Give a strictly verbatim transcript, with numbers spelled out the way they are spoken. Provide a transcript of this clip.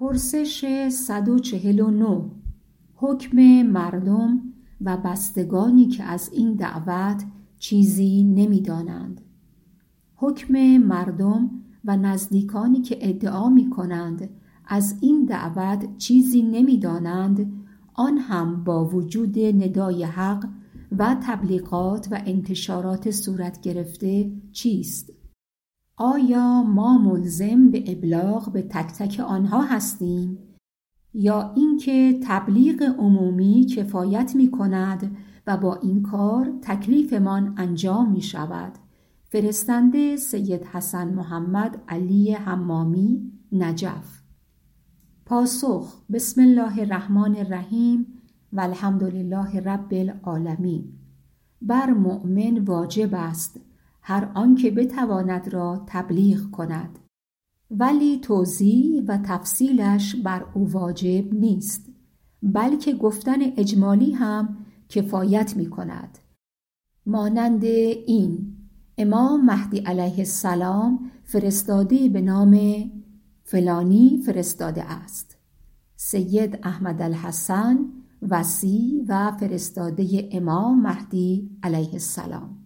پرسش صد و چهل و نه. حکم مردم و بستگانی که از این دعوت چیزی نمی دانند. حکم مردم و نزدیکانی که ادعا می کنند از این دعوت چیزی نمی دانند، آن هم با وجود ندای حق و تبلیغات و انتشارات صورت گرفته چیست؟ آیا ما ملزم به ابلاغ به تک تک آنها هستیم یا اینکه تبلیغ عمومی کفایت می کند و با این کار تکلیفمان انجام می شود؟ فرستنده سید حسن محمد علی حمامی، نجف. پاسخ: بسم الله الرحمن الرحیم و الحمد لله رب العالمین. بر مؤمن واجب است هر آنکه بتواند را تبلیغ کند، ولی توضیح و تفصیلش بر او واجب نیست، بلکه گفتن اجمالی هم کفایت می کند. مانند این: امام مهدی علیه السلام فرستاده به نام فلانی فرستاده است. سید احمد الحسن وصی و فرستاده امام مهدی علیه السلام.